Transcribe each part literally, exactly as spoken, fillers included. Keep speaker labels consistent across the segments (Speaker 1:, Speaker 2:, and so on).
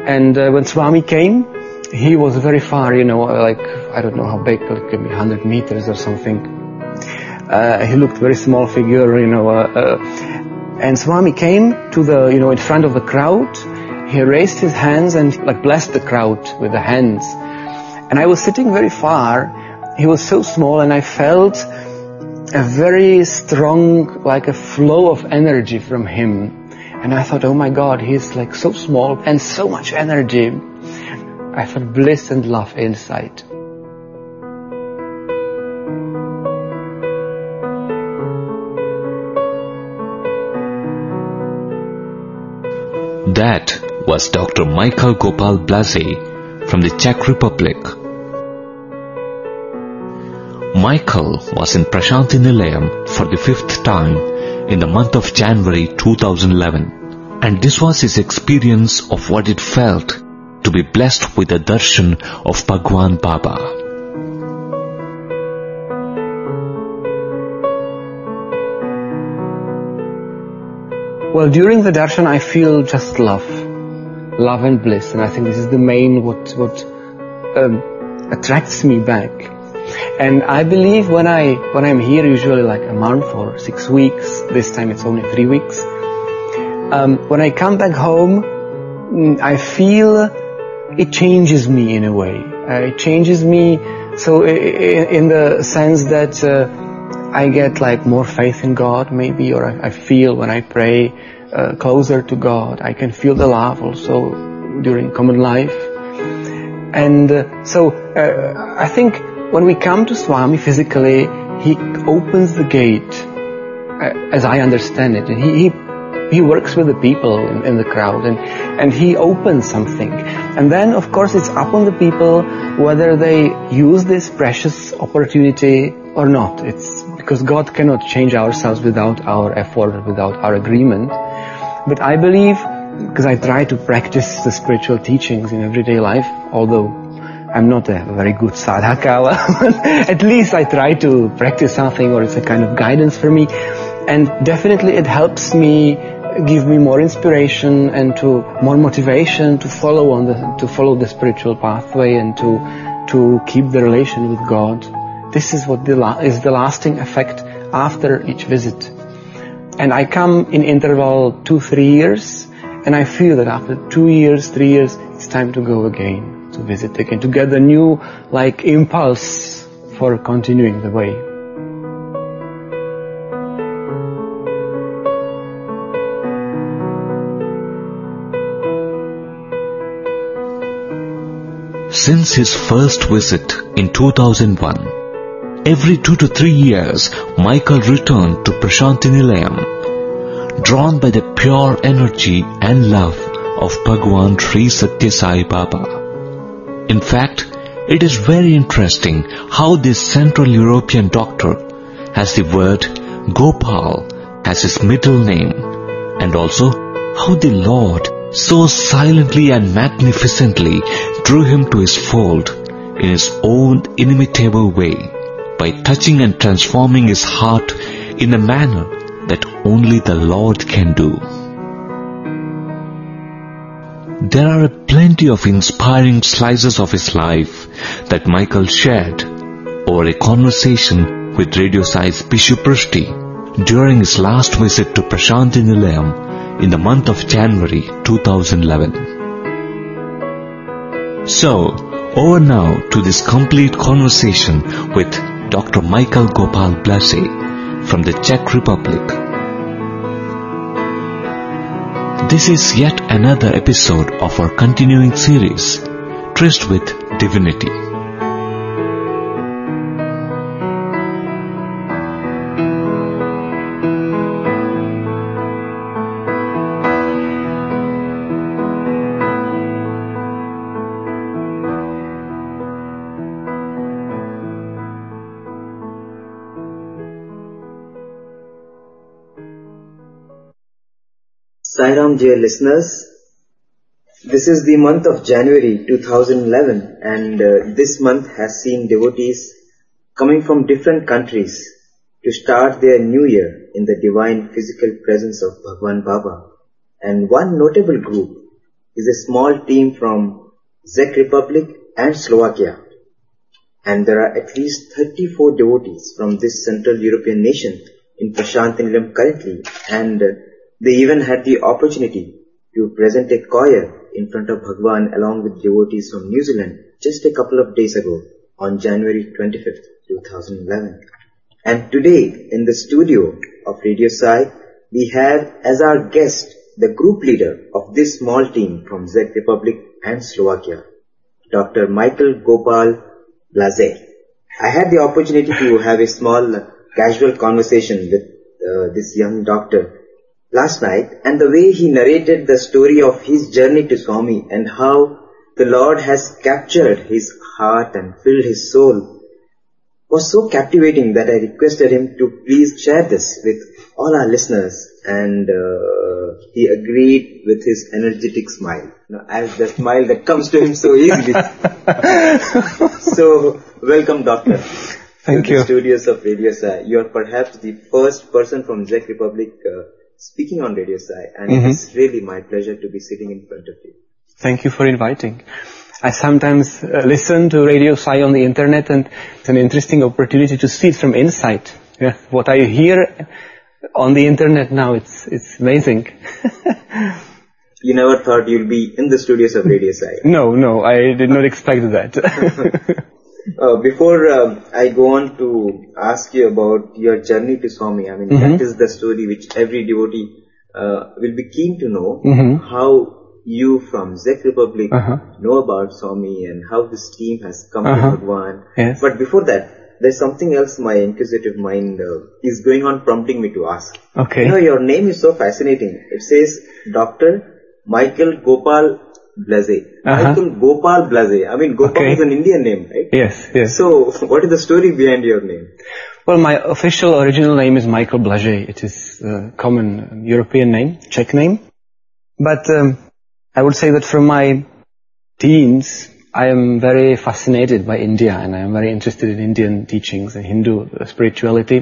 Speaker 1: And uh, when Swami came, he was very far, you know, like, I don't know how big, like maybe one hundred meters or something. Uh, he looked very small figure, you know, uh, uh, and Swami came to the, you know, in front of the crowd. He raised his hands and like blessed the crowd with the hands. And I was sitting very far. He was so small, and I felt a very strong, like a flow of energy from him. And I thought, oh my God, he's like so small and so much energy. I felt bliss and love inside.
Speaker 2: That was Doctor Michael Gopal Blase from the Czech Republic. Michael was in Prasanthi Nilayam for the fifth time in the month of January two thousand eleven, and this was his experience of what it felt to be blessed with the darshan of Bhagwan Baba.
Speaker 1: Well, during the darshan I feel just love, love and bliss, and I think this is the main what what um, attracts me back. And I believe when I when I'm here, usually like a month or six weeks. This time it's only three weeks. Um, when I come back home, I feel it changes me in a way. Uh, it changes me so in, in the sense that uh, I get like more faith in God, maybe, or I, I feel when I pray uh, closer to God. I can feel the love also during common life, and uh, so uh, I think. When we come to Swami physically, he opens the gate, uh, as I understand it. And he, he, he works with the people in, in the crowd, and, and he opens something. And then, of course, it's up on the people whether they use this precious opportunity or not. It's because God cannot change ourselves without our effort, without our agreement. But I believe, because I try to practice the spiritual teachings in everyday life, although I'm not a very good sadhaka, at least I try to practice something, or it's a kind of guidance for me. And definitely it helps me, give me more inspiration and to more motivation to follow on the, to follow the spiritual pathway and to, to keep the relation with God. This is what the la- is the lasting effect after each visit. And I come in interval two, three years, and I feel that after two years, three years, it's time to go again. To visit again, to get a new like impulse for continuing the way.
Speaker 2: Since his first visit in two thousand one, every two to three years, Michael returned to Prasanthi Nilayam, drawn by the pure energy and love of Bhagwan Sri Satya Sai Baba. In fact, it is very interesting how this Central European doctor has the word Gopal as his middle name, and also how the Lord so silently and magnificently drew him to his fold in his own inimitable way by touching and transforming his heart in a manner that only the Lord can do. There are plenty of inspiring slices of his life that Michael shared over a conversation with Radio Sai's Bishu Prishti during his last visit to Prasanthi Nilayam in the month of January two thousand eleven. So, over now to this complete conversation with Doctor Michael Gopal Blase from the Czech Republic. This is yet another episode of our continuing series, Tryst with Divinity.
Speaker 3: Sairam, dear listeners, this is the month of January two thousand eleven, and uh, this month has seen devotees coming from different countries to start their new year in the divine physical presence of Bhagwan Baba. And one notable group is a small team from Czech Republic and Slovakia. And there are at least thirty-four devotees from this Central European nation in Prashantinilayam currently, and they even had the opportunity to present a choir in front of Bhagwan along with devotees from New Zealand just a couple of days ago on January twenty-fifth, twenty eleven. And today in the studio of Radio Sai, we have as our guest the group leader of this small team from Czech Republic and Slovakia, Doctor Michael Gopal Blaze. I had the opportunity to have a small casual conversation with uh, this young doctor last night, and the way he narrated the story of his journey to Swami and how the Lord has captured his heart and filled his soul was so captivating that I requested him to please share this with all our listeners, and uh, he agreed with his energetic smile, you know, as the smile that comes to him so easily. So, welcome, Doctor.
Speaker 1: Thank
Speaker 3: to
Speaker 1: you.
Speaker 3: The studios of Radio Sai. You are perhaps the first person from Czech Republic uh, speaking on Radio Sai, and mm-hmm. It's really my pleasure to be sitting in front of you.
Speaker 1: Thank you for inviting. I sometimes uh, listen to Radio Sai on the internet, and it's an interesting opportunity to see it from inside. Yeah, what I hear on the internet now, it's it's amazing.
Speaker 3: You never thought you'll be in the studios of Radio Sai?
Speaker 1: No, no, I did not expect that.
Speaker 3: uh, before uh, I go on to ask you about your journey to Swami, I mean, mm-hmm. that is the story which every devotee uh, will be keen to know, mm-hmm. how you from Czech Republic uh-huh. know about Swami and how this team has come uh-huh. to Bhagwan.
Speaker 1: Yes.
Speaker 3: But before that, there's something else my inquisitive mind uh, is going on prompting me to ask.
Speaker 1: Okay.
Speaker 3: You know, your name is so fascinating. It says Doctor Michael Gopal Blaze. Uh-huh. Michael Gopal Blaze. I mean, Gopal okay. is an Indian name, right?
Speaker 1: Yes, yes.
Speaker 3: So, what is the story behind your name?
Speaker 1: Well, my official original name is Michael Blaze. It is a common European name, Czech name. But um, I would say that from my teens, I am very fascinated by India, and I am very interested in Indian teachings and Hindu spirituality.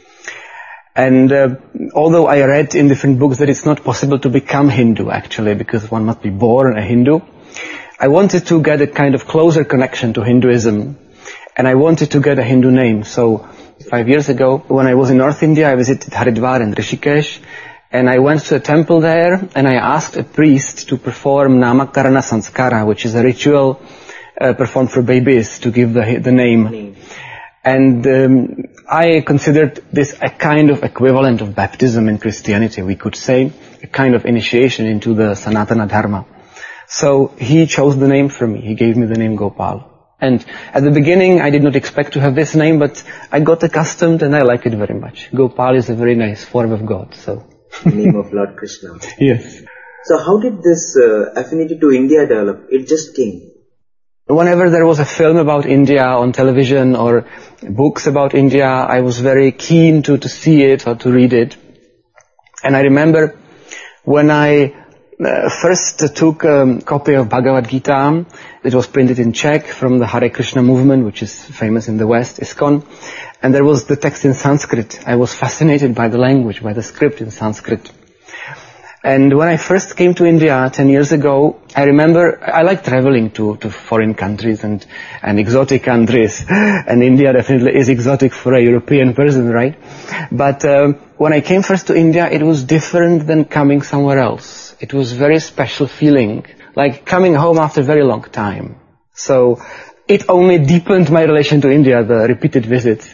Speaker 1: And uh, although I read in different books that it's not possible to become Hindu actually, because one must be born a Hindu, I wanted to get a kind of closer connection to Hinduism, and I wanted to get a Hindu name. So five years ago, when I was in North India, I visited Haridwar and Rishikesh, and I went to a temple there, and I asked a priest to perform Namakarana Sanskara, which is a ritual uh, performed for babies to give the the name. name. And um, I considered this a kind of equivalent of baptism in Christianity, we could say, a kind of initiation into the Sanatana Dharma. So he chose the name for me. He gave me the name Gopal. And at the beginning, I did not expect to have this name, but I got accustomed, and I like it very much. Gopal is a very nice form of God, so...
Speaker 3: The name of Lord Krishna.
Speaker 1: Yes.
Speaker 3: So how did this uh, affinity to India develop? It just came.
Speaker 1: Whenever there was a film about India on television or books about India, I was very keen to, to see it or to read it. And I remember when I uh, first took a copy of Bhagavad Gita, it was printed in Czech from the Hare Krishna movement, which is famous in the West, ISKCON. And there was the text in Sanskrit. I was fascinated by the language, by the script in Sanskrit. And when I first came to India ten years ago, I remember I like traveling to, to foreign countries and, and exotic countries. And India definitely is exotic for a European person, right? But um, when I came first to India, it was different than coming somewhere else. It was a very special feeling, like coming home after a very long time. So it only deepened my relation to India, the repeated visits.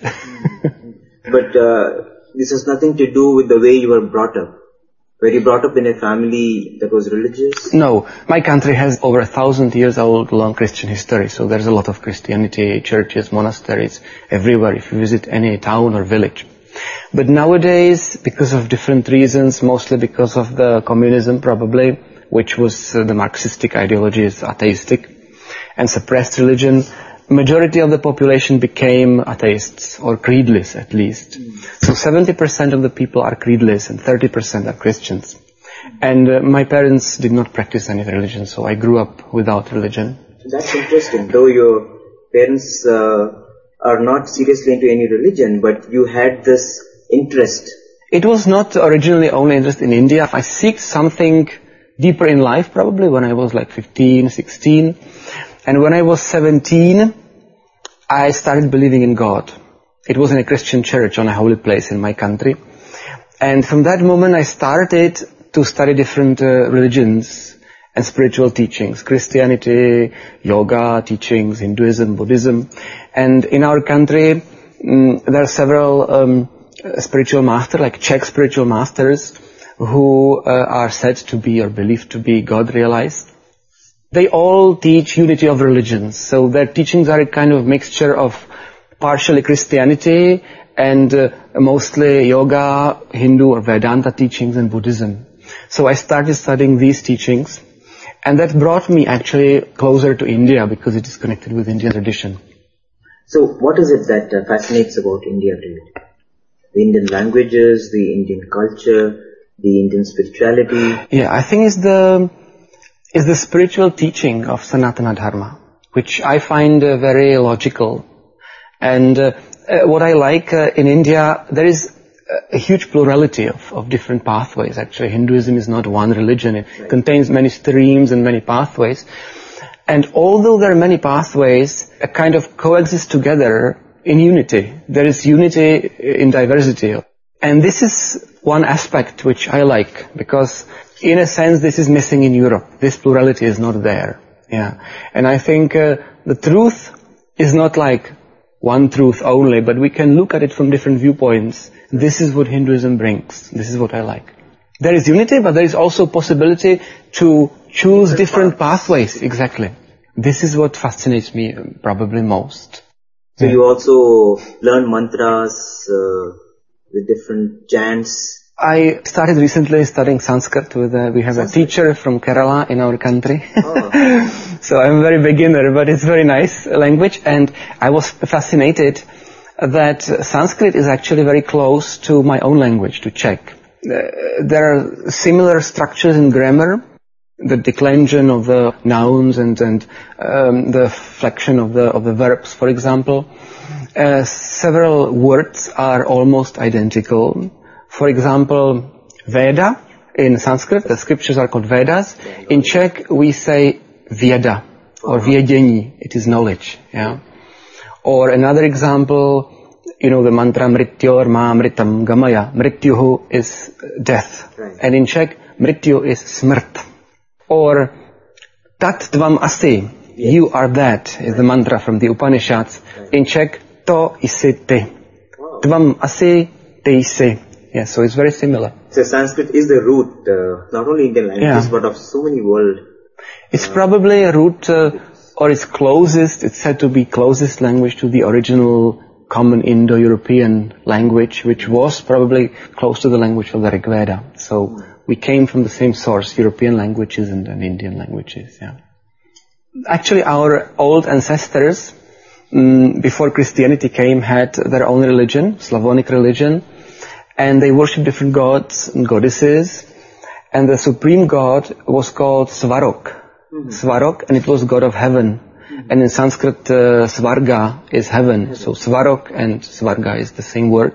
Speaker 3: But uh, this has nothing to do with the way you were brought up. Were you brought up in a family that was religious?
Speaker 1: No. My country has over a thousand years old long Christian history, so there's a lot of Christianity, churches, monasteries, everywhere if you visit any town or village. But nowadays, because of different reasons, mostly because of the communism probably, which was uh, the Marxistic ideology is atheistic, and suppressed religion, majority of the population became atheists, or creedless at least. Mm. So seventy percent of the people are creedless and thirty percent are Christians. And uh, my parents did not practice any religion, so I grew up without religion.
Speaker 3: That's interesting. Though your parents uh, are not seriously into any religion, but you had this interest.
Speaker 1: It was not originally only interest in India. I seeked something deeper in life probably when I was like fifteen, sixteen. And when I was seventeen, I started believing in God. It was in a Christian church on a holy place in my country. And from that moment I started to study different uh, religions and spiritual teachings, Christianity, yoga teachings, Hinduism, Buddhism. And in our country, um, there are several um, spiritual masters, like Czech spiritual masters, who uh, are said to be or believed to be God realized. They all teach unity of religions. So their teachings are a kind of mixture of partially Christianity and uh, mostly yoga, Hindu or Vedanta teachings and Buddhism. So I started studying these teachings, and that brought me actually closer to India because it is connected with Indian tradition.
Speaker 3: So what is it that uh, fascinates about India to you? The Indian languages, the Indian culture, the Indian spirituality?
Speaker 1: Yeah, I think it's the, it's the spiritual teaching of Sanatana Dharma, which I find uh, very logical. And uh, uh, what I like uh, in India, there is a huge plurality of, of different pathways. Actually, Hinduism is not one religion. It right. contains many streams and many pathways. And although there are many pathways, a kind of coexist together in unity. There is unity in diversity. And this is one aspect which I like, because in a sense this is missing in Europe. This plurality is not there. Yeah. And I think uh, the truth is not like one truth only, but we can look at it from different viewpoints. This is what Hinduism brings. This is what I like. There is unity, but there is also possibility to choose different pathways. Exactly. This is what fascinates me probably most.
Speaker 3: So yeah. You also learn mantras uh, with different chants.
Speaker 1: I started recently studying Sanskrit with a, we have Sanskrit. a teacher from Kerala in our country. Oh. So I'm a very beginner, but it's very nice language, and I was fascinated that Sanskrit is actually very close to my own language, to Czech. Uh, there are similar structures in grammar, the declension of the nouns and, and um, the flexion of the of the verbs, for example. Uh, several words are almost identical. For example, Veda in Sanskrit, the scriptures are called Vedas. In Czech, we say Věda or vědění. It is knowledge. Yeah. Or another example, you know, the mantra Mrityor ma mritam gamaya. Mrityuhu is death. Right. And in Czech, Mrityu is smrt. Or Tat tvam asi, yes. You are that, is the mantra from the Upanishads. Right. In Czech, To isi ty. Wow. Tvam asi, ty isi. Yeah, so it's very similar.
Speaker 3: So Sanskrit is the root, uh, not only Indian languages, yeah. but of so many world.
Speaker 1: It's uh, probably a root, uh, or it's closest, it's said to be closest language to the original common Indo-European language, which was probably close to the language of the Rig Veda. So we came from the same source, European languages and, and Indian languages, yeah. Actually, our old ancestors, um, before Christianity came, had their own religion, Slavonic religion, and they worshipped different gods and goddesses, and the supreme god was called Svarog. Mm-hmm. Svarog, and it was god of heaven. Mm-hmm. And in Sanskrit, uh, Svarga is heaven. Mm-hmm. So Svarog and Svarga is the same word.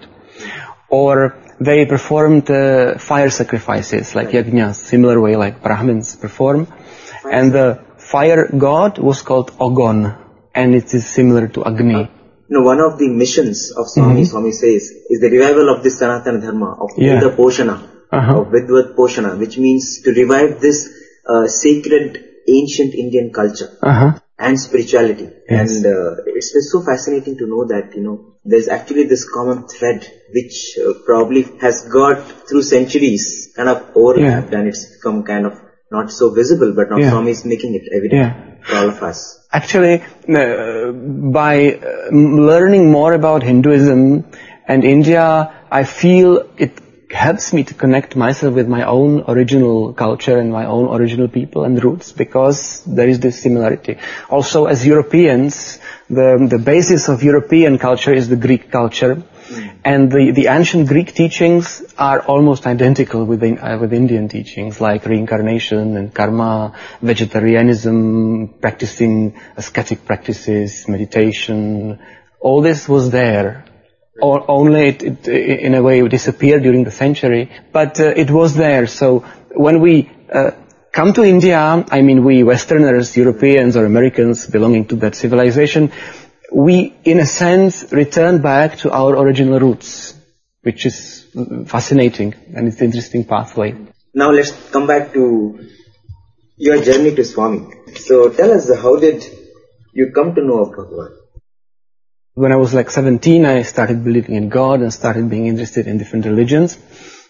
Speaker 1: Or they performed uh, fire sacrifices, like yajnas, similar way like Brahmins perform. Fire and the fire god was called Ogon, and it is similar to Agni.
Speaker 3: No, one of the missions of Swami, mm-hmm. Swami says, is the revival of this Sanatana Dharma, of
Speaker 1: yeah.
Speaker 3: Veda Poshana, uh-huh. of Vidvat Poshana, which means to revive this uh, sacred ancient Indian culture uh-huh. and spirituality. Yes. And uh, it's been so fascinating to know that, you know, there's actually this common thread which uh, probably has got through centuries kind of overlapped yeah. and it's become kind of not so visible, but now yeah. Swami is making it evident yeah. for all of us.
Speaker 1: Actually, uh, by uh, learning more about Hinduism and India, I feel it helps me to connect myself with my own original culture and my own original people and roots, because there is this similarity. Also, as Europeans, the, the basis of European culture is the Greek culture. Mm. And the, the ancient Greek teachings are almost identical with, the, uh, with Indian teachings, like reincarnation and karma, vegetarianism, practicing ascetic practices, meditation. All this was there. Or only it, it, in a way, disappeared during the century, but uh, it was there. So when we uh, come to India, I mean, we Westerners, Europeans or Americans belonging to that civilization, we, in a sense, return back to our original roots, which is fascinating, and it's an interesting pathway.
Speaker 3: Now let's come back to your journey to Swami. So tell us, how did you come to know of Bhagavan?
Speaker 1: When I was like seventeen, I started believing in God and started being interested in different religions.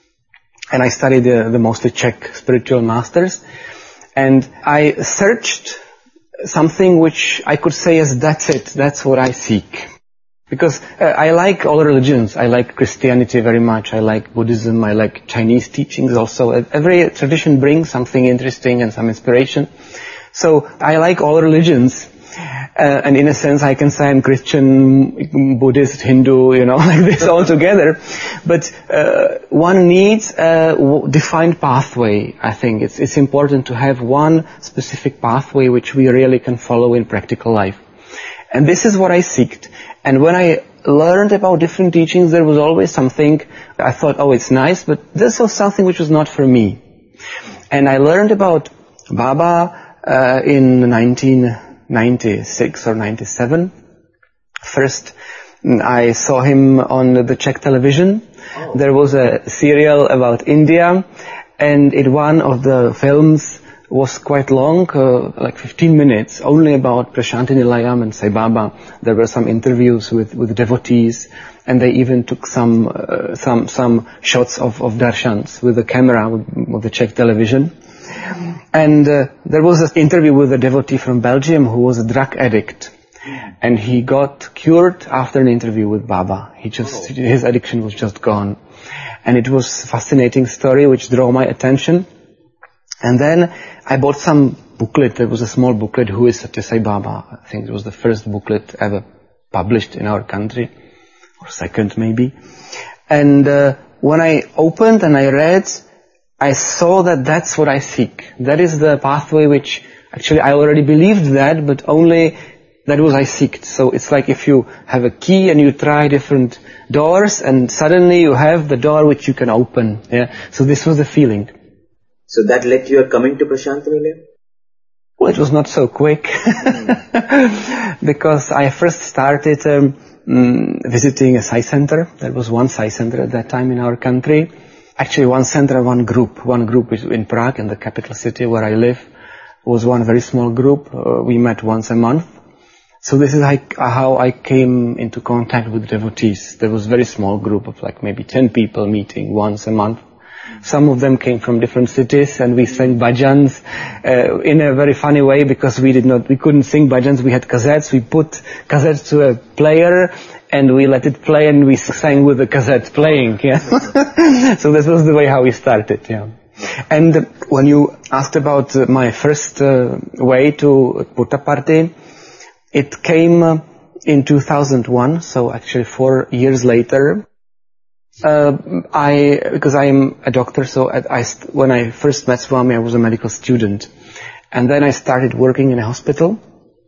Speaker 1: And I studied the, the mostly Czech spiritual masters. And I searched something which I could say is, that's it, that's what I seek. Because uh, I like all religions. I like Christianity very much. I like Buddhism. I like Chinese teachings also. Every tradition brings something interesting and some inspiration. So I like all religions. Uh, and in a sense, I can say I'm Christian, Buddhist, Hindu, you know, like this all together. But uh, one needs a defined pathway, I think. It's, it's important to have one specific pathway which we really can follow in practical life. And this is what I seeked. And when I learned about different teachings, there was always something, I thought, oh, it's nice, but this was something which was not for me. And I learned about Baba uh, in nineteen ninety-six or ninety-seven. First, I saw him on the Czech television. Oh. There was a serial about India, and in one of the films was quite long, uh, like fifteen minutes, only about Prasanthi Nilayam and Sai Baba. There were some interviews with, with devotees, and they even took some uh, some some shots of, of darshans with the camera with, with the Czech television. And uh, there was an interview with a devotee from Belgium who was a drug addict, and he got cured after an interview with Baba. He just, his addiction was just gone. And it was a fascinating story which drew my attention. And then I bought some booklet. There was a small booklet, Who is Satya Sai Baba? I think it was the first booklet ever published in our country, or second maybe. And uh, when I opened and I read, I saw that that's what I seek. That is the pathway which, actually I already believed that, but only that was I seeked. So it's like if you have a key and you try different doors, and suddenly you have the door which you can open. Yeah. So this was the feeling.
Speaker 3: So that led to your coming to Prasanthi Nilayam?
Speaker 1: Well, it was not so quick. Because I first started um, mm, visiting a Sai center. There was one Sai center at that time in our country. Actually, one center, one group. One group is in Prague, in the capital city where I live, was one very small group. Uh, we met once a month. So this is like how I came into contact with devotees. There was a very small group of like maybe ten people meeting once a month. Some of them came from different cities, and we sang bhajans uh, in a very funny way, because we did not, we couldn't sing bhajans. We had cassettes. We put cassettes to a player, and we let it play, and we sang with the cassette playing. Yeah. So this was the way how we started. Yeah. And when you asked about uh, my first uh, way to Puttaparthi, it came uh, in two thousand one. So actually four years later. Uh, I, because I am a doctor, so at, I, when I first met Swami, I was a medical student. And then I started working in a hospital.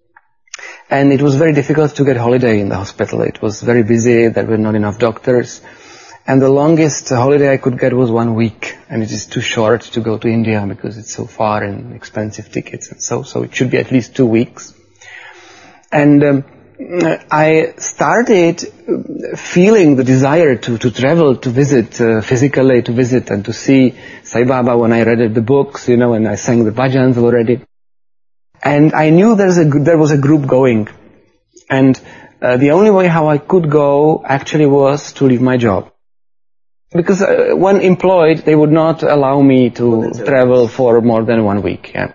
Speaker 1: And it was very difficult to get holiday in the hospital. It was very busy, there were not enough doctors. And the longest holiday I could get was one week. And it is too short to go to India because it's so far and expensive tickets and so, so it should be at least two weeks. And, um, I started feeling the desire to, to travel, to visit uh, physically, to visit and to see Sai Baba when I read the books, you know, and I sang the bhajans already. And I knew there's a, there was a group going. And uh, the only way how I could go actually was to leave my job. Because uh, when employed, they would not allow me to travel for more than one week. Yeah.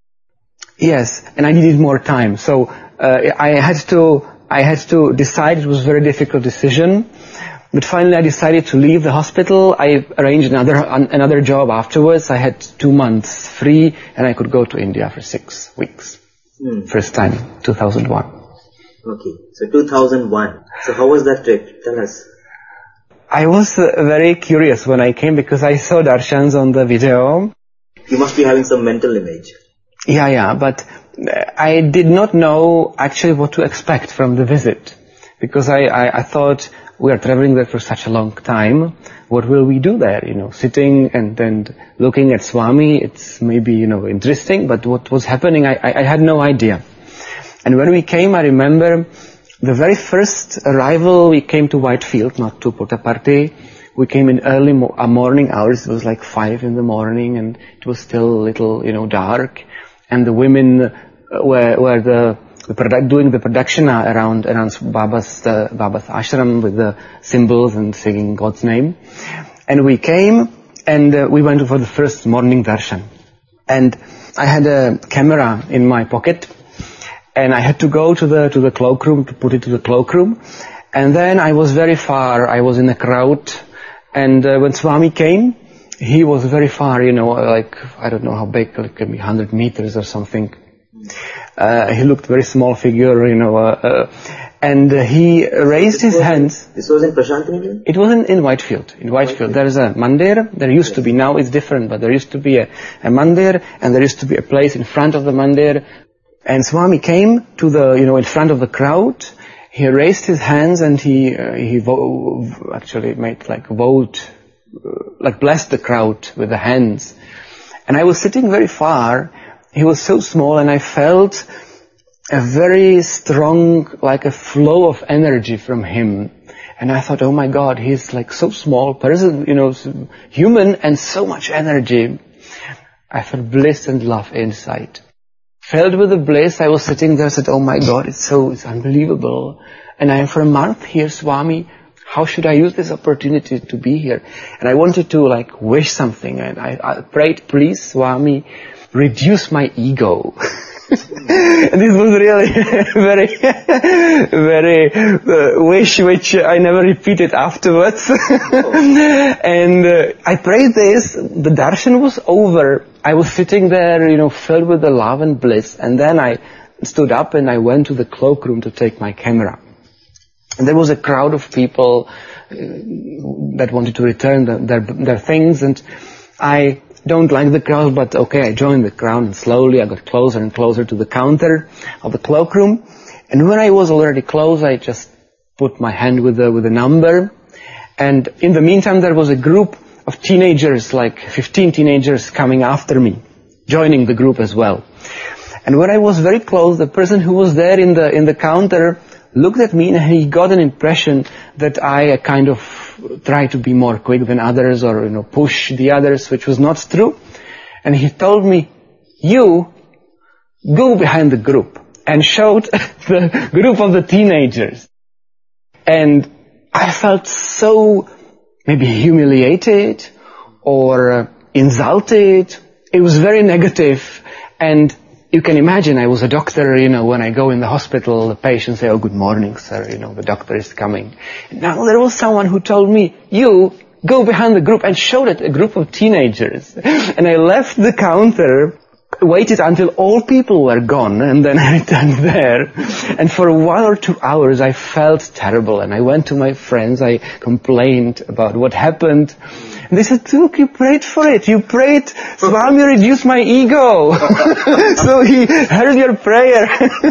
Speaker 1: Yes, and I needed more time. So Uh, I had to, I had to decide. It was a very difficult decision. But finally I decided to leave the hospital. I arranged another, another job afterwards. I had two months free and I could go to India for six weeks. Hmm. First time, two thousand one.
Speaker 3: Okay, so two thousand one. So how was that trip? Tell us.
Speaker 1: I was uh, very curious when I came because I saw darshans on the video.
Speaker 3: You must be having some mental image.
Speaker 1: Yeah, yeah, but I did not know actually what to expect from the visit, because I, I, I thought, we are traveling there for such a long time. What will we do there? You know, sitting and then looking at Swami, it's maybe, you know, interesting, but what was happening, I, I, I had no idea. And when we came, I remember the very first arrival, we came to Whitefield, not to Puttaparthi. We came in early mo- uh, morning hours. It was like five in the morning, and it was still a little, you know, dark. And the women uh, were, were the, the product, doing the pradakshina around around Baba's uh, Baba's ashram with the symbols and singing God's name. And we came, and uh, we went for the first morning darshan. And I had a camera in my pocket. And I had to go to the to the cloakroom to put it to the cloakroom, and then I was very far. I was in a crowd, and uh, when Swami came, he was very far. You know, like I don't know how big, like maybe one hundred meters or something. Uh, he looked very small figure, you know, uh, uh, and uh, he raised
Speaker 3: this
Speaker 1: his hands.
Speaker 3: In, this was in Prashantinilayam?
Speaker 1: It was in, in Whitefield. In Whitefield, Whitefield. There is a mandir. There used yes. to be. Now it's different, but there used to be a, a mandir, and there used to be a place in front of the mandir. And Swami came to the, you know, in front of the crowd. He raised his hands and he, uh, he vo- actually made like vote, uh, like blessed the crowd with the hands. And I was sitting very far. He was so small, and I felt a very strong, like a flow of energy from him. And I thought, oh my God, he's like so small person, you know, human and so much energy. I felt bliss and love inside. Filled with the bliss, I was sitting there and said, oh my God, it's so, it's unbelievable. And I am for a month here, Swami. How should I use this opportunity to be here? And I wanted to like wish something. And I, I prayed, please, Swami, reduce my ego. And this was really very, very uh, wish which I never repeated afterwards. And uh, I prayed this, the darshan was over. I was sitting there, you know, filled with the love and bliss. And then I stood up and I went to the cloakroom to take my camera. And there was a crowd of people uh, that wanted to return the, their, their things. And I don't like the crowd, but okay, I joined the crowd, and slowly I got closer and closer to the counter of the cloakroom. And when I was already close, I just put my hand with the, with the number. And in the meantime, there was a group of teenagers, like fifteen teenagers coming after me, joining the group as well. And when I was very close, the person who was there in the, in the counter looked at me, and he got an impression that I kind of try to be more quick than others, or, you know, push the others, which was not true. And he told me, you go behind the group, and showed the group of the teenagers. And I felt so maybe humiliated or uh, insulted. It was very negative. And you can imagine, I was a doctor, you know, when I go in the hospital, the patients say, oh, good morning, sir, you know, the doctor is coming. Now there was someone who told me, you go behind the group, and showed it a group of teenagers. And I left the counter, waited until all people were gone, and then I returned there. And for one or two hours I felt terrible, and I went to my friends, I complained about what happened. And they said, look, you prayed for it. You prayed, Swami, reduce my ego. So he heard your prayer.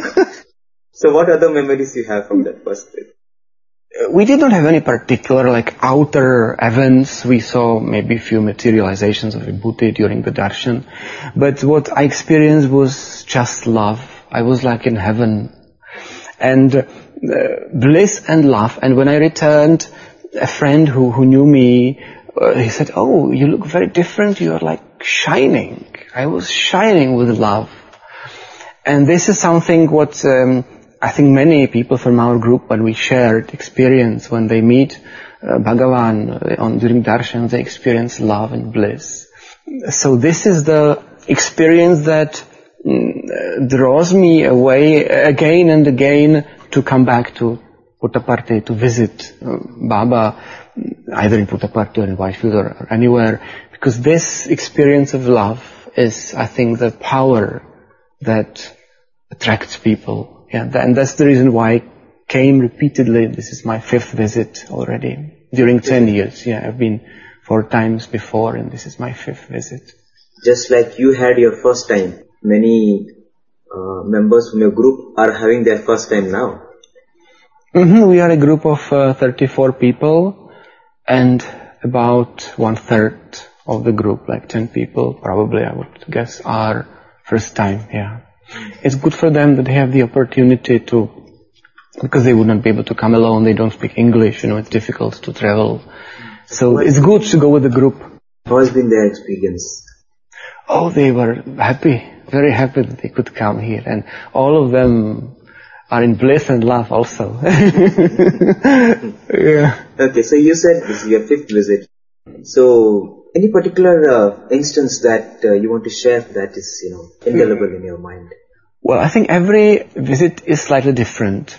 Speaker 3: So what other memories you have from that first trip?
Speaker 1: We did not have any particular, like, outer events. We saw maybe a few materializations of Vibhuti during the darshan. But what I experienced was just love. I was like in heaven. And uh, bliss and love. And when I returned, a friend who, who knew me, uh, he said, oh, you look very different. You are like shining. I was shining with love. And this is something what... Um, I think many people from our group, when we shared experience, when they meet uh, Bhagavan uh, on, during darshan, they experience love and bliss. So this is the experience that mm, draws me away again and again to come back to Puttaparthi, to visit uh, Baba, either in Puttaparthi or in Whitefield or, or anywhere, because this experience of love is, I think, the power that attracts people. Yeah, and that's the reason why I came repeatedly. This is my fifth visit already during ten years. Yeah, I've been four times before, and this is my fifth visit.
Speaker 3: Just like you had your first time, many uh, members from your group are having their first time now.
Speaker 1: Mm-hmm. We are a group of uh, thirty-four people, and about one third of the group, like ten people, probably I would guess, are first time, yeah. It's good for them that they have the opportunity to, because they would not be able to come alone, they don't speak English, you know, it's difficult to travel. So it's good to go with the group.
Speaker 3: How has been their experience?
Speaker 1: Oh, they were happy, very happy that they could come here, and all of them are in bliss and love also. Yeah.
Speaker 3: Okay, so you said this is your fifth visit. So, any particular uh, instance that uh, you want to share that is, you know, indelible in your mind?
Speaker 1: Well, I think every visit is slightly different.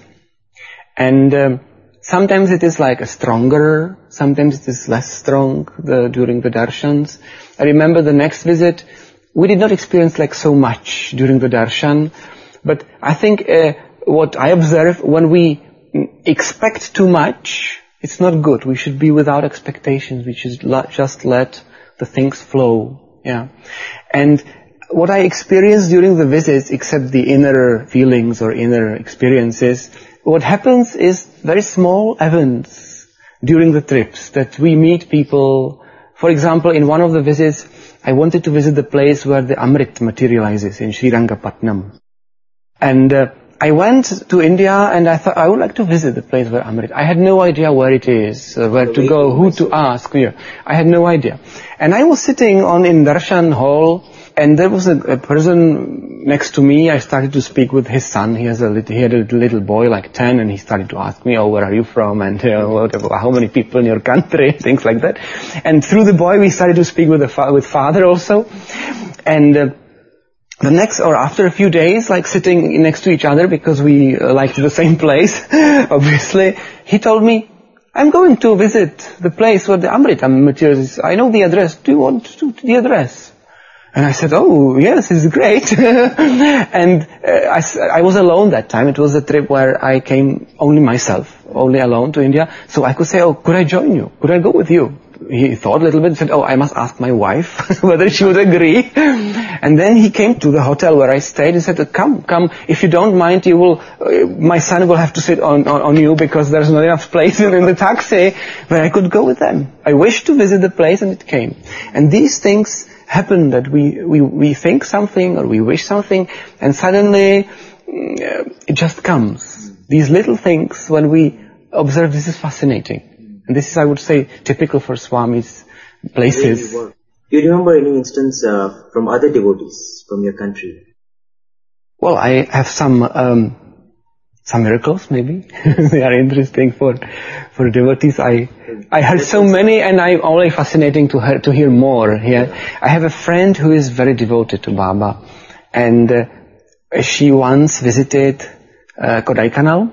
Speaker 1: And um, sometimes it is like a stronger, sometimes it is less strong the, during the darshans. I remember the next visit, we did not experience like so much during the darshan, but I think uh, what I observe, when we expect too much, it's not good. We should be without expectations. We should just let the things flow. Yeah. And what I experienced during the visits, except the inner feelings or inner experiences, what happens is very small events during the trips that we meet people. For example, in one of the visits, I wanted to visit the place where the Amrit materializes in Srirangapatnam. And uh, I went to India and I thought I would like to visit the place where Amrit. I had no idea where it is, uh, where to go, who to ask. Yeah, I had no idea. And I was sitting on in darshan hall, and there was a, a person next to me. I started to speak with his son. He has a little, he had a little boy like ten, and he started to ask me, "Oh, where are you from? And uh, what, how many people in your country?" Things like that. And through the boy, we started to speak with the fa- with father also, and. Uh, The next, or after a few days, like sitting next to each other because we uh, liked the same place, obviously, he told me, "I'm going to visit the place where the Amrita materials is. I know the address. Do you want to, to the address?" And I said, "Oh, yes, it's great." And uh, I, I was alone that time. It was a trip where I came only myself, only alone to India. So I could say, "Oh, could I join you? Could I go with you?" He thought a little bit and said, "Oh, I must ask my wife whether she would agree." And then he came to the hotel where I stayed and said, "Come, come, if you don't mind, you will, uh, my son will have to sit on, on, on you because there's not enough place in, in the taxi." But I could go with them. I wished to visit the place and it came. And these things happen, that we, we, we think something or we wish something and suddenly uh, it just comes. These little things, when we observe, this is fascinating. And this is, I would say, typical for Swami's places.
Speaker 3: Do you remember any instance uh, from other devotees from your country?
Speaker 1: Well, I have some um, some miracles, maybe. They are interesting for for devotees. I I heard so many, and I'm only fascinating to hear, to hear more. Yeah, I have a friend who is very devoted to Baba, and uh, she once visited uh, Kodaikanal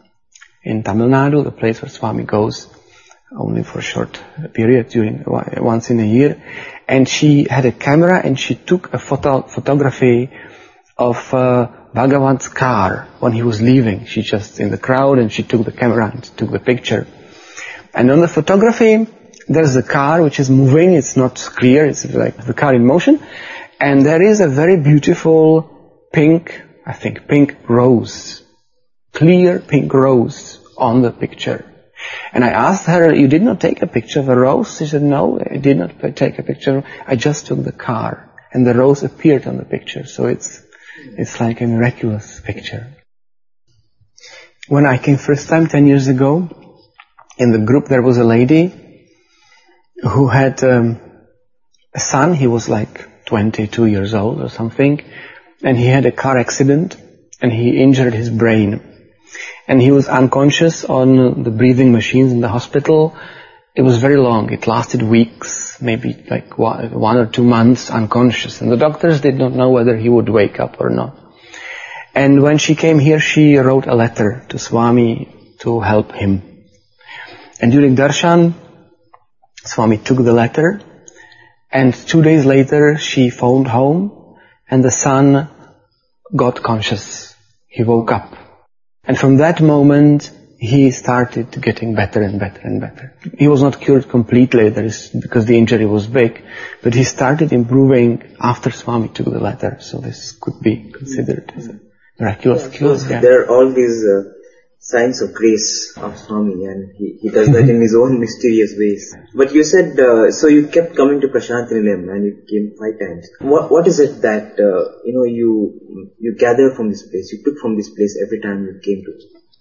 Speaker 1: in Tamil Nadu, the place where Swami goes only for a short period, during once in a year. And she had a camera and she took a photo, photography of uh, Bhagavan's car when he was leaving. She just in the crowd and she took the camera and took the picture. And on the photography, there's the car which is moving. It's not clear. It's like the car in motion. And there is a very beautiful pink, I think, pink rose, clear pink rose on the picture. And I asked her, "You did not take a picture of a rose?" She said, "No, I did not take a picture. I just took the car." And the rose appeared on the picture. So it's, it's like a miraculous picture. When I came first time, ten years ago, in the group there was a lady who had um, a son. He was like twenty-two years old or something. And he had a car accident and he injured his brain. And he was unconscious on the breathing machines in the hospital. It was very long. It lasted weeks, maybe like one or two months unconscious. And the doctors did not know whether he would wake up or not. And when she came here, she wrote a letter to Swami to help him. And during darshan, Swami took the letter. And two days later, she phoned home and the son got conscious. He woke up. And from that moment, he started getting better and better and better. He was not cured completely, that is because the injury was big, but he started improving after Swami took the letter. So this could be considered as a miraculous
Speaker 3: yeah,
Speaker 1: cure. Yeah.
Speaker 3: There are all these uh, signs of grace of Swami, and he, he does that in his own mysterious ways. But you said, uh, so you kept coming to Prashant Nilayam and you came five times. What What is it that, uh, you know, you you gather from this place, you took from this place every time you came to it?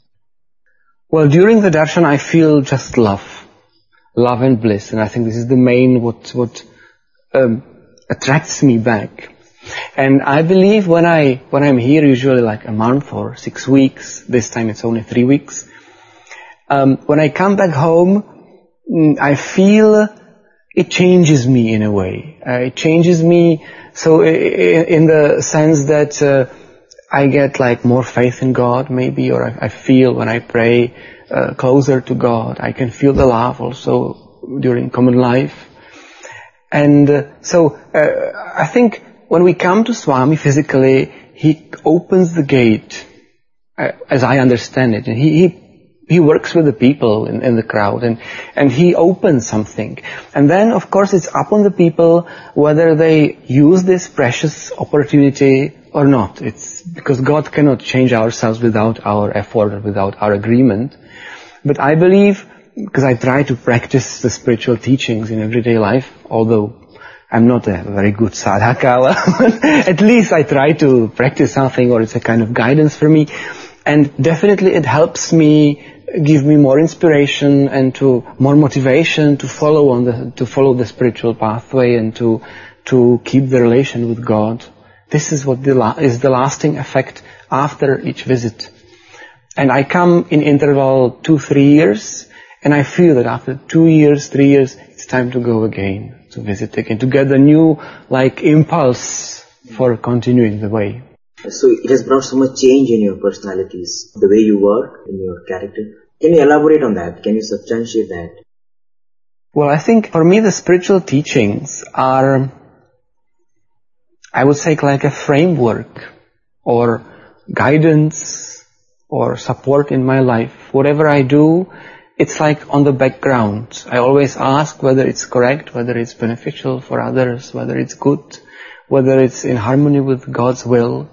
Speaker 1: Well, during the darshan I feel just love, love and bliss, and I think this is the main what, what um, attracts me back. And I believe when I when I'm here, usually like a month or six weeks, this time it's only three weeks, um, when I come back home, I feel it changes me in a way. Uh, it changes me so in the sense that uh, I get like more faith in God maybe, or I, I feel when I pray uh, closer to God. I can feel the love also during common life. And uh, so uh, I think when we come to Swami physically, he opens the gate, uh, as I understand it, and he, he, he works with the people in, in the crowd, and, and he opens something. And then, of course, it's up on the people whether they use this precious opportunity or not. It's because God cannot change ourselves without our effort or without our agreement. But I believe, because I try to practice the spiritual teachings in everyday life, although I'm not a very good sadhaka, at least I try to practice something, or it's a kind of guidance for me. And definitely it helps me, give me more inspiration and to more motivation to follow on the, to follow the spiritual pathway and to, to keep the relation with God. This is what the la- is the lasting effect after each visit. And I come in interval two, three years, and I feel that after two years, three years, it's time to go again, to visit again, to get a new, like, impulse for continuing the way.
Speaker 3: So it has brought so much change in your personalities, the way you work, in your character. Can you elaborate on that? Can you substantiate that?
Speaker 1: Well, I think for me the spiritual teachings are, I would say, like a framework or guidance or support in my life. Whatever I do, it's like on the background. I always ask whether it's correct, whether it's beneficial for others, whether it's good, whether it's in harmony with God's will.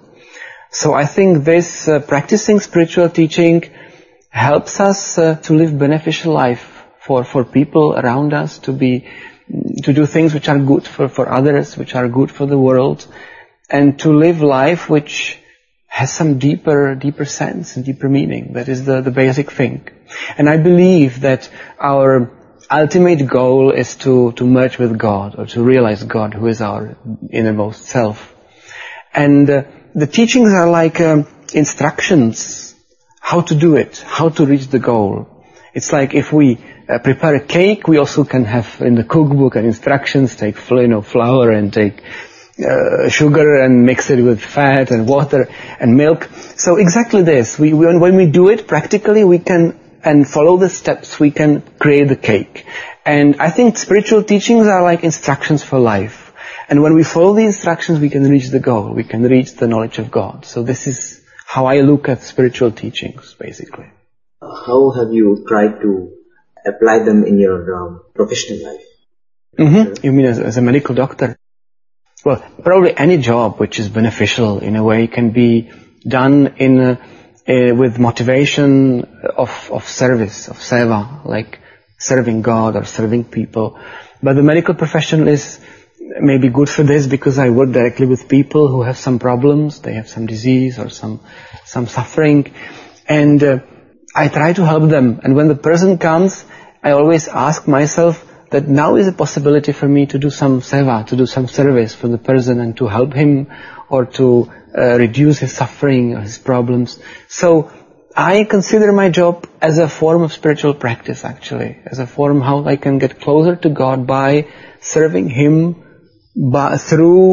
Speaker 1: So I think this uh, practicing spiritual teaching helps us uh, to live beneficial life for, for people around us, to be, to do things which are good for, for others, which are good for the world, and to live life which has some deeper, deeper sense and deeper meaning. That is the, the basic thing. And I believe that our ultimate goal is to, to merge with God, or to realize God, who is our innermost self. And uh, the teachings are like um, instructions, how to do it, how to reach the goal. It's like if we uh, prepare a cake, we also can have in the cookbook and instructions, take you know, flour and take Uh, sugar and mix it with fat and water and milk. So exactly this. We, we when we do it practically, we can, and follow the steps, we can create the cake. And I think spiritual teachings are like instructions for life. And when we follow the instructions, we can reach the goal. We can reach the knowledge of God. So this is how I look at spiritual teachings, basically.
Speaker 3: How have you tried to apply them in your um, professional life?
Speaker 1: Mm-hmm. You mean as, as a medical doctor? Well, probably any job which is beneficial in a way can be done in a, a, with motivation of, of service, of seva, like serving God or serving people. But the medical profession is maybe good for this because I work directly with people who have some problems, they have some disease or some some suffering, and uh, I try to help them. And when the person comes, I always ask myself that now is a possibility for me to do some seva, to do some service for the person and to help him or to uh, reduce his suffering or his problems. So I consider my job as a form of spiritual practice, actually, as a form how I can get closer to God by serving Him by, through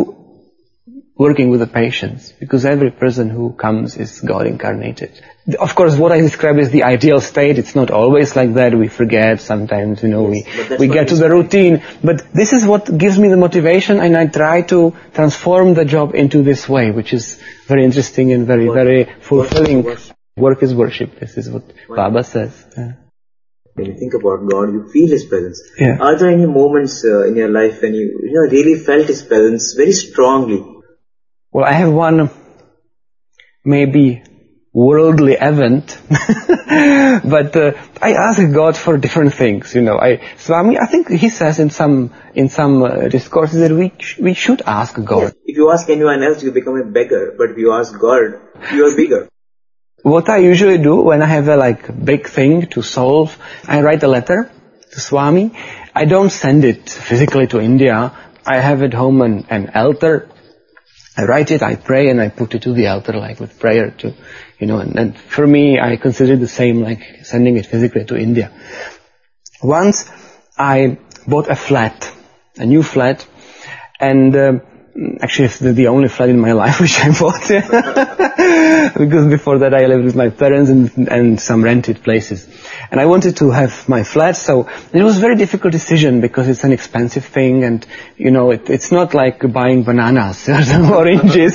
Speaker 1: working with the patients, because every person who comes is God incarnated. Of course, what I describe is the ideal state. It's not always like that. We forget sometimes, you know,
Speaker 3: yes,
Speaker 1: we, we get to the routine. But this is what gives me the motivation, and I try to transform the job into this way, which is very interesting and very, work. very fulfilling.
Speaker 3: Work is worship.
Speaker 1: Work is worship. This is what wow. Baba says. Yeah.
Speaker 3: When you think about God, you feel His presence.
Speaker 1: Yeah.
Speaker 3: Are there any moments uh, in your life when you, you know, really felt His presence very strongly?
Speaker 1: Well, I have one maybe worldly event. But uh, I ask God for different things, you know. I, Swami, I think he says in some in some uh, discourses that we sh- we should ask God.
Speaker 3: Yes. If you ask anyone else, you become a beggar. But if you ask God, you are bigger.
Speaker 1: What I usually do when I have a like big thing to solve, I write a letter to Swami. I don't send it physically to India. I have at home an, an altar. I write it, I pray, and I put it to the altar, like with prayer to, you know, and, and for me, I consider the same like sending it physically to India. Once I bought a flat, a new flat, and um, actually it's the, the only flat in my life which I bought. Because before that I lived with my parents and, and some rented places. And I wanted to have my flat, so it was a very difficult decision because it's an expensive thing and, you know, it, it's not like buying bananas or some oranges.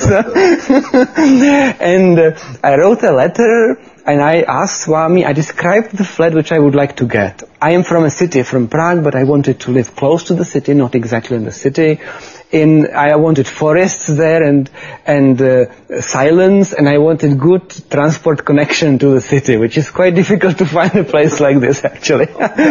Speaker 1: And uh, I wrote a letter and I asked Swami, I described the flat which I would like to get. I am from a city, from Prague, but I wanted to live close to the city, not exactly in the city. In, I wanted forests there and, and uh, silence, and I wanted good transport connection to the city, which is quite difficult to find a place like this actually.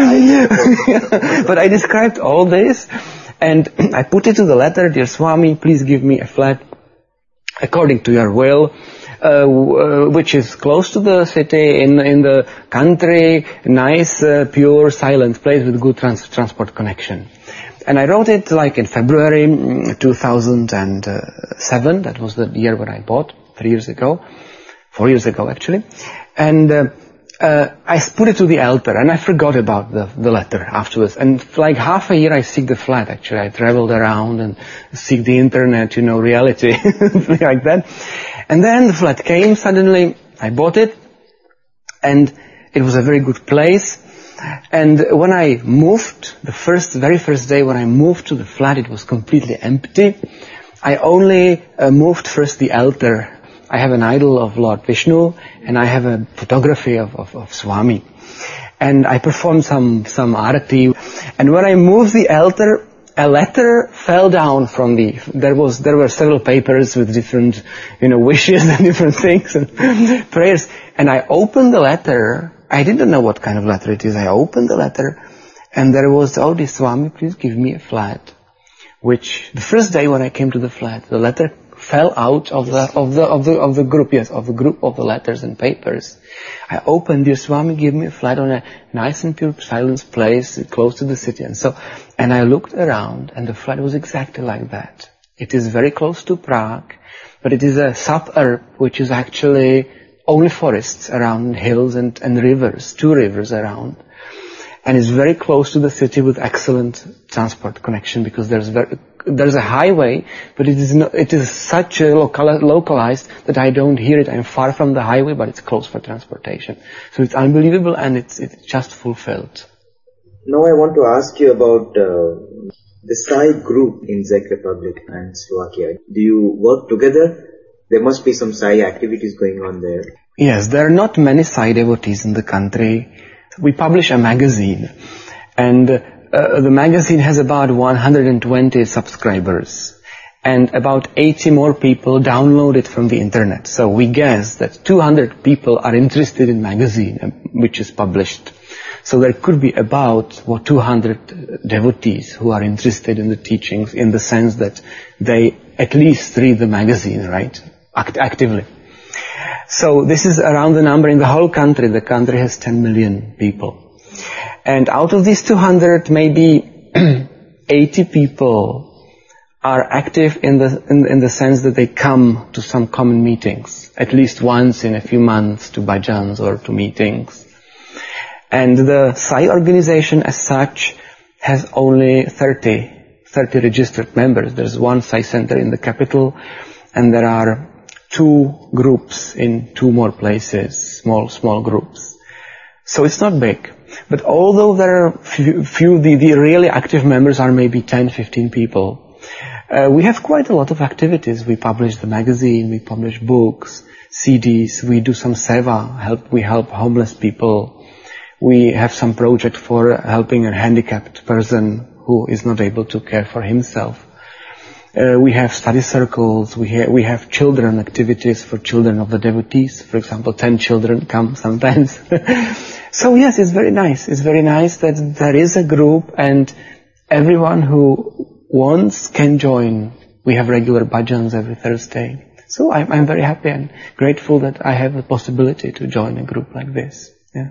Speaker 1: But I described all this, and I put it to the letter, dear Swami, please give me a flat according to your will, uh, uh, which is close to the city, in, in the country, nice, uh, pure, silent place with good trans- transport connection. And I wrote it like in February two thousand seven, that was the year when I bought, three years ago, four years ago actually. And uh, uh, I put it to the altar and I forgot about the, the letter afterwards. And for like half a year I seek the flat actually. I traveled around and seek the internet, you know, reality, like that. And then the flat came suddenly, I bought it, and it was a very good place. And when I moved, the first, very first day when I moved to the flat, it was completely empty. I only uh, moved first the altar. I have an idol of Lord Vishnu, and I have a photography of, of, of Swami. And I performed some, some arati. And when I moved the altar, a letter fell down from the, there was, there were several papers with different, you know, wishes and different things and prayers. And I opened the letter. I didn't know what kind of letter it is. I opened the letter and there was, oh, dear Swami, please give me a flat. Which, the first day when I came to the flat, the letter fell out of the, of the, of the, of the group, yes, of the group of the letters and papers. I opened, dear Swami, give me a flat on a nice and pure silence place close to the city. And so, and I looked around and the flat was exactly like that. It is very close to Prague, but it is a suburb which is actually only forests around, hills and, and rivers, two rivers around. And it's very close to the city with excellent transport connection because there's very, there's a highway, but it is not, it is such a local, localized that I don't hear it. I'm far from the highway, but it's close for transportation. So it's unbelievable and it's, it's just fulfilled.
Speaker 3: Now I want to ask you about uh, the Sai group in Czech Republic and Slovakia. Do you work together? There must be some Sai activities going on there.
Speaker 1: Yes, there are not many Sai devotees in the country. We publish a magazine, and uh, the magazine has about one hundred twenty subscribers, and about eighty more people download it from the internet. So we guess that two hundred people are interested in magazine, which is published. So there could be about what two hundred devotees who are interested in the teachings in the sense that they at least read the magazine, right? Act- actively. So this is around the number in the whole country. The country has ten million people. And out of these two hundred, maybe eighty people are active in the, in, in the sense that they come to some common meetings, at least once in a few months to bhajans or to meetings. And the Sai organization as such has only thirty, thirty registered members. There's one Sai center in the capital, and there are two groups in two more places, small, small groups. So it's not big. But although there are few, few the, the really active members are maybe ten, fifteen people, uh, we have quite a lot of activities. We publish the magazine, we publish books, C Ds, we do some seva, help, we help homeless people. We have some project for helping a handicapped person who is not able to care for himself. Uh, we have study circles, we, ha- we have children activities for children of the devotees. For example, ten children come sometimes. So yes, it's very nice. It's very nice that there is a group and everyone who wants can join. We have regular bhajans every Thursday. So I'm, I'm very happy and grateful that I have the possibility to join a group like this. Yeah.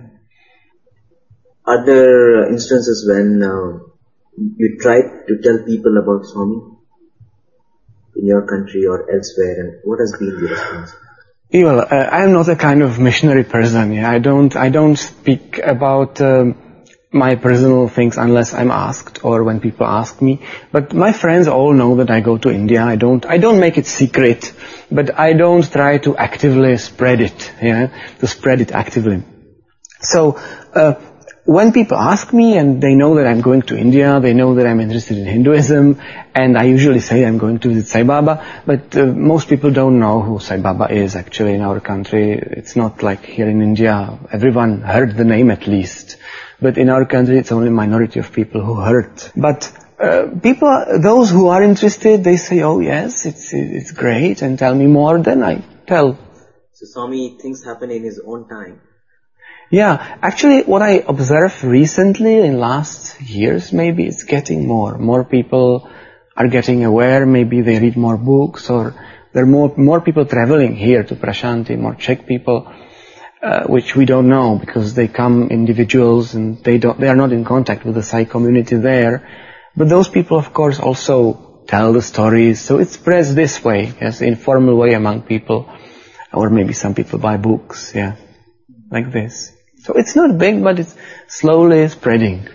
Speaker 3: Are there instances when uh, you tried to tell people about Swami in your country or elsewhere, and what has been the response?
Speaker 1: Yeah, well, uh, I'm not a kind of missionary person. Yeah, I don't. I don't speak about um, my personal things unless I'm asked or when people ask me. But my friends all know that I go to India. I don't. I don't make it secret, but I don't try to actively spread it. Yeah, to spread it actively. So. Uh, When people ask me and they know that I'm going to India, they know that I'm interested in Hinduism, and I usually say I'm going to visit Sai Baba, but uh, most people don't know who Sai Baba is actually in our country. It's not like here in India, everyone heard the name at least. But in our country it's only a minority of people who heard. But uh, people, those who are interested, they say, oh yes, it's it's great, and tell me more, then I tell.
Speaker 3: So Swami, things happen in his own time.
Speaker 1: Yeah, actually what I observed recently in last years maybe it's getting more. More people are getting aware, maybe they read more books, or there are more, more people traveling here to Prashanti, more Czech people, uh, which we don't know because they come individuals and they don't, they are not in contact with the Sai community there. But those people of course also tell the stories, so it spreads this way, yes, informal way among people, or maybe some people buy books, yeah, like this. So it's not big, but it's slowly spreading.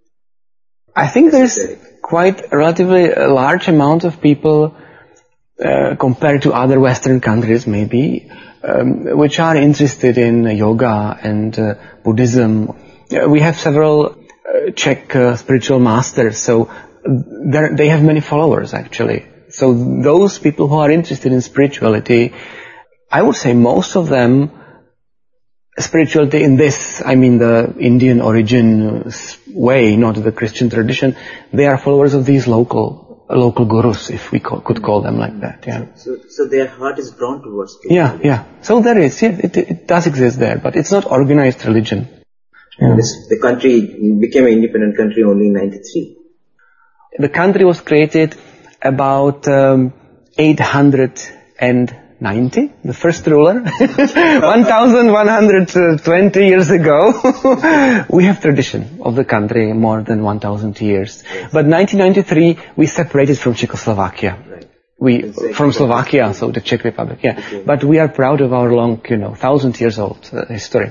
Speaker 1: I think there's quite a relatively large amount of people uh, compared to other Western countries maybe, um, which are interested in yoga and uh, Buddhism. Uh, we have several uh, Czech uh, spiritual masters, so they have many followers actually. So those people who are interested in spirituality, I would say most of them, spirituality in this, I mean the Indian origin way, not the Christian tradition, they are followers of these local local gurus, if we call, could call them like that. Yeah.
Speaker 3: So, so their heart is drawn towards
Speaker 1: Yeah,
Speaker 3: spirituality.
Speaker 1: yeah. So there is, yeah, it, it does exist there, but it's not organized religion. Yeah.
Speaker 3: This, the country became an independent country only in ninety-three.
Speaker 1: The country was created about um, eight hundred ninety, the first ruler, one thousand one hundred twenty years ago. We have tradition of the country more than one thousand years. But nineteen ninety-three, we separated from Czechoslovakia. We, from Slovakia, so the Czech Republic, yeah. But we are proud of our long, you know, thousand years old uh, history.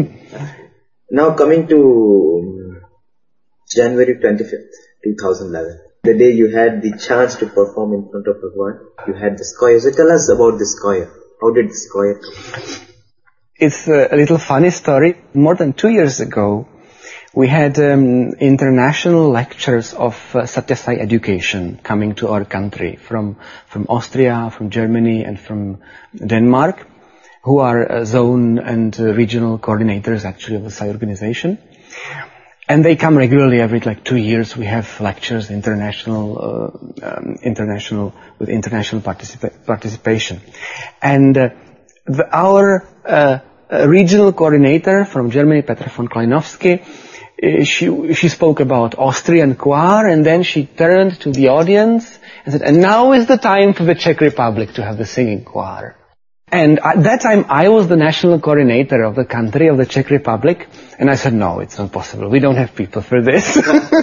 Speaker 3: Now coming to January twenty-fifth, twenty eleven. The day you had the chance to perform in front of Bhagwan, you had the choir. So tell us about this choir. How did this choir come?
Speaker 1: It's a little funny story. More than two years ago, we had um, international lectures of uh, Satyasai education coming to our country from from Austria, from Germany, and from Denmark, who are uh, zone and uh, regional coordinators actually of the Sai organization. And they come regularly every like two years. We have lectures, international, uh, um, international with international participa- participation. And uh, the, our uh, regional coordinator from Germany, Petra von Kleinovsky, uh, she she spoke about Austrian choir, and then she turned to the audience and said, "And now is the time for the Czech Republic to have the singing choir." And at that time, I was the national coordinator of the country, of the Czech Republic, and I said, no, it's not possible. We don't have people for this.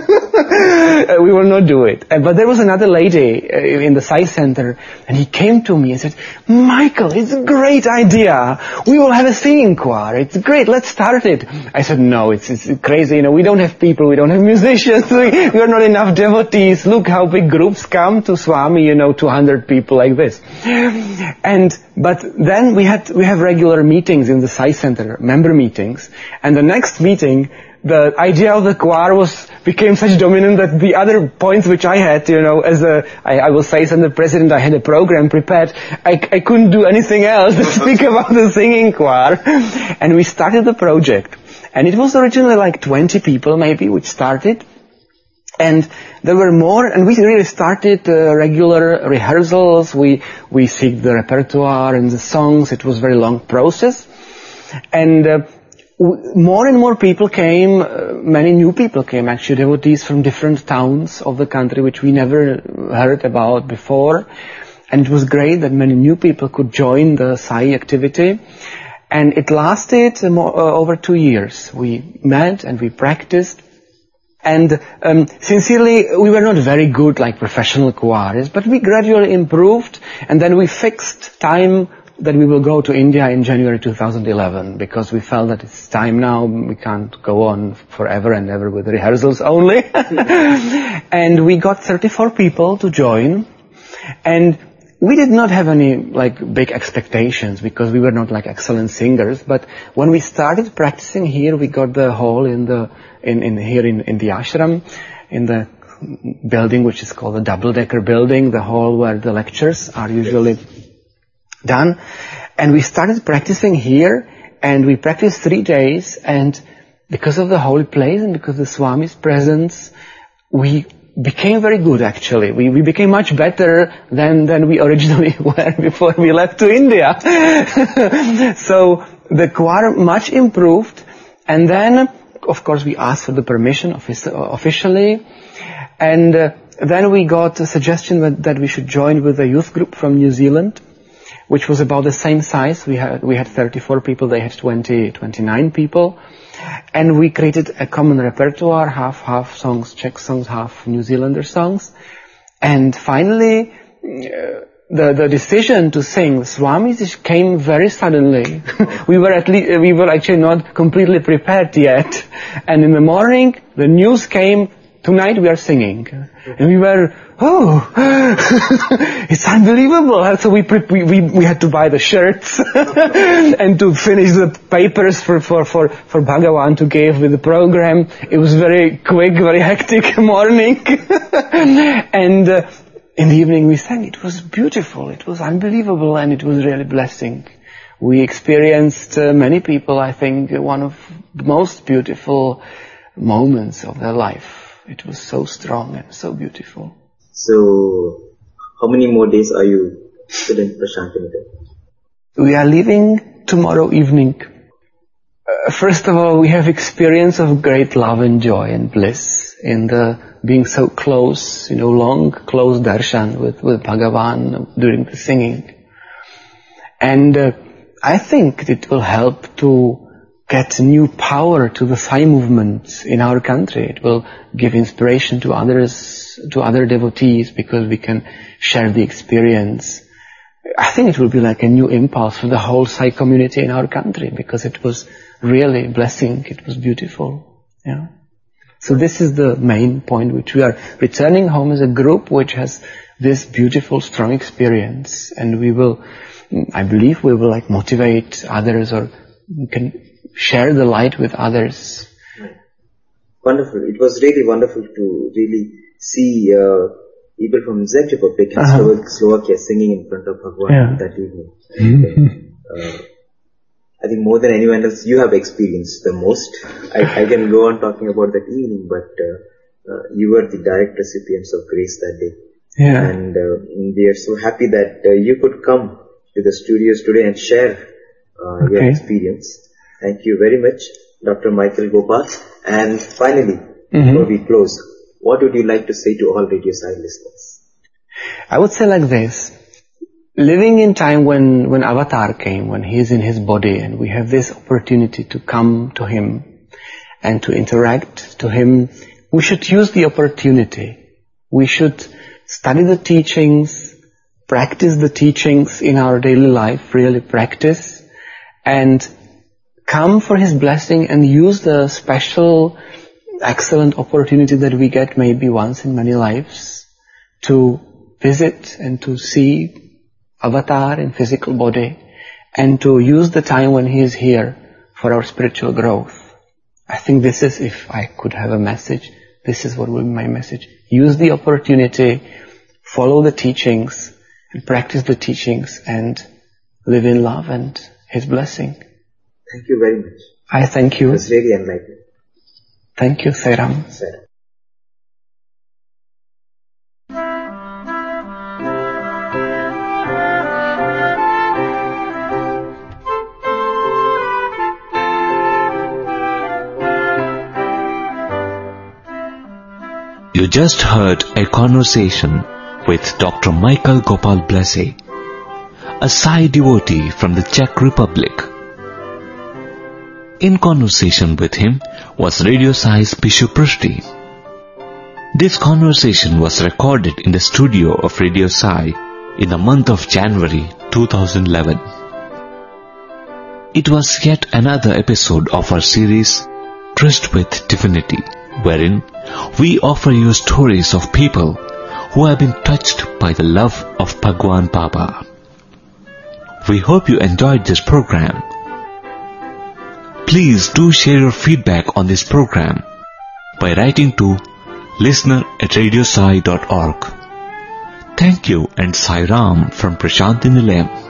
Speaker 1: We will not do it. But there was another lady in the Sai Center, and he came to me and said, Michael, it's a great idea. We will have a singing choir. It's great. Let's start it. I said, no, it's, it's crazy. You know, we don't have people. We don't have musicians. We, we are not enough devotees. Look how big groups come to Swami, you know, two hundred people like this. And, but then we had, we have regular meetings in the Sai Center, member meetings, and the next meeting, the idea of the choir was, became such dominant that the other points which I had, you know, as a, I, I was Sai Center president, I had a program prepared, I, I couldn't do anything else to speak about the singing choir. And we started the project. And it was originally like twenty people maybe, which started. And there were more, and we really started uh, regular rehearsals. We we seeked the repertoire and the songs. It was a very long process. And uh, w- more and more people came, uh, many new people came, actually, devotees from different towns of the country, which we never heard about before. And it was great that many new people could join the Sai activity. And it lasted uh, more, uh, over two years. We met and we practiced. And um, sincerely, we were not very good like professional choirs, but we gradually improved, and then we fixed time that we will go to India in January two thousand eleven, because we felt that it's time now, we can't go on forever and ever with rehearsals only. And we got thirty-four people to join, and we did not have any like big expectations because we were not like excellent singers, but when we started practicing here, we got the hall in the in, in here in, in the ashram, in the building which is called the double-decker building, the hall where the lectures are usually done. And we started practicing here, and we practiced three days, and because of the holy place and because of the Swami's presence, we became very good actually. We, we became much better than, than we originally were before we left to India. So the choir much improved, and then of course we asked for the permission offic- officially, and uh, then we got a suggestion that, that we should join with a youth group from New Zealand, which was about the same size. We had, we had thirty-four people, they had twenty, twenty-nine people. And we created a common repertoire, half, half songs, Czech songs, half New Zealander songs. And finally, uh, the, the decision to sing Swami's came very suddenly. we were at least, we were actually not completely prepared yet. And in the morning, the news came, tonight we are singing. And we were, oh, it's unbelievable. So we, we, we, we had to buy the shirts and to finish the papers for, for, for, for Bhagavan to give with the program. It was very quick, very hectic morning. And uh, in the evening we sang. It was beautiful. It was unbelievable, and it was really blessing. We experienced uh, many people, I think, one of the most beautiful moments of their life. It was so strong and so beautiful.
Speaker 3: So, how many more days are you still in Prashantiniketan?
Speaker 1: We are leaving tomorrow evening. Uh, first of all, we have experience of great love and joy and bliss in the being so close, you know, long, close darshan with, with Bhagavan during the singing. And uh, I think it will help to get new power to the Sai movement in our country. It will give inspiration to others, to other devotees, because we can share the experience. I think it will be like a new impulse for the whole Sai community in our country, because it was really a blessing. It was beautiful. Yeah. So this is the main point, which we are returning home as a group which has this beautiful, strong experience, and we will, I believe, we will like motivate others, or we can share the light with others.
Speaker 3: Wonderful. It was really wonderful to really see uh, people from Czech Republic and uh-huh. Slovakia singing in front of Bhagavan yeah. that evening. And, uh, I think more than anyone else, you have experienced the most. I, I can go on talking about that evening, but uh, uh, you were the direct recipients of grace that day.
Speaker 1: Yeah.
Speaker 3: And uh, we are so happy that uh, you could come to the studios today and share uh, okay. your experience. Thank you very much, Doctor Michael Gopal. And finally, mm-hmm. before we close, what would you like to say to all Radio Sai listeners?
Speaker 1: I would say like this. Living in time when, when Avatar came, when he is in his body, and we have this opportunity to come to him and to interact to him, we should use the opportunity. We should study the teachings, practice the teachings in our daily life, really practice, and come for his blessing and use the special, excellent opportunity that we get maybe once in many lives to visit and to see Avatar in physical body, and to use the time when he is here for our spiritual growth. I think this is, if I could have a message, this is what will be my message. Use the opportunity, follow the teachings, and practice the teachings, and live in love and his blessing.
Speaker 3: Thank you very much.
Speaker 1: I thank you.
Speaker 3: It was really enlightening.
Speaker 1: Thank you, Sairam.
Speaker 3: Sairam.
Speaker 2: just heard a conversation with Doctor Michael Gopal Blesse, a Sai devotee from the Czech Republic. In conversation with him was Radio Sai's Pishu Prishti. This conversation was recorded in the studio of Radio Sai in the month of January two thousand eleven. It was yet another episode of our series Tryst with Divinity, wherein we offer you stories of people who have been touched by the love of Bhagwan Baba. We hope you enjoyed this program. Please do share your feedback on this program by writing to listener at radiosai dot org. Thank you and Sai Ram from Prashanti Nilayam.